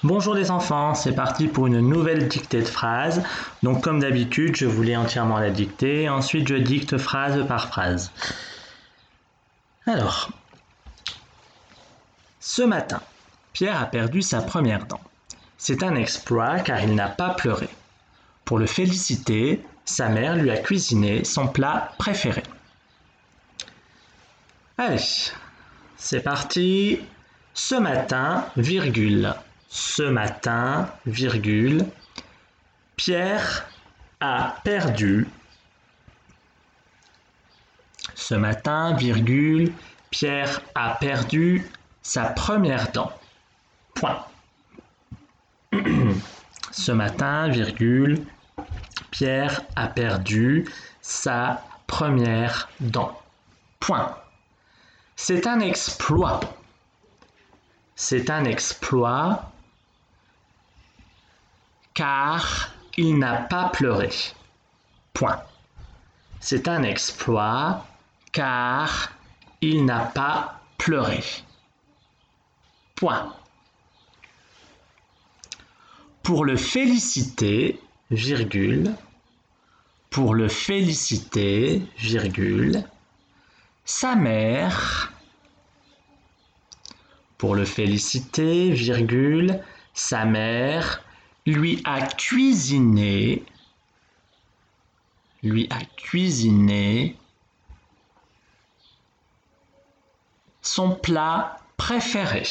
Bonjour les enfants, c'est parti pour une nouvelle dictée de phrases. Donc comme d'habitude, je vous lis entièrement la dictée, ensuite je dicte phrase par phrase. Alors, ce matin, Pierre a perdu sa première dent. C'est un exploit car il n'a pas pleuré. Pour le féliciter, sa mère lui a cuisiné son plat préféré. Allez, c'est parti. Ce matin, virgule. Ce matin, virgule, Pierre a perdu. Ce matin, virgule, Pierre a perdu sa première dent. Point. Ce matin, virgule, Pierre a perdu sa première dent. Point. C'est un exploit. C'est un exploit car il n'a pas pleuré. Point. C'est un exploit car il n'a pas pleuré. Point. Pour le féliciter, virgule, pour le féliciter, virgule, sa mère, pour le féliciter, virgule, sa mère lui a cuisiné son plat préféré.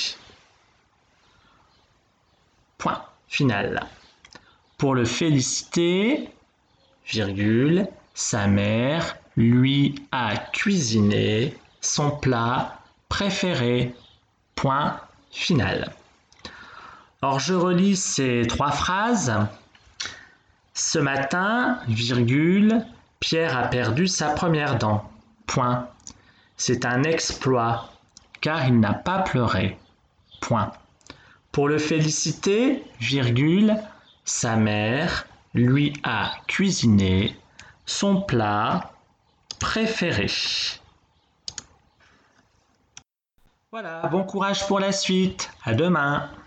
Point final. Pour le féliciter, virgule, sa mère lui a cuisiné son plat préféré. Point final. Alors je relis ces trois phrases. Ce matin, virgule, Pierre a perdu sa première dent. Point. C'est un exploit, car il n'a pas pleuré. Point. Pour le féliciter, virgule, sa mère lui a cuisiné son plat préféré. Voilà, bon courage pour la suite. À demain.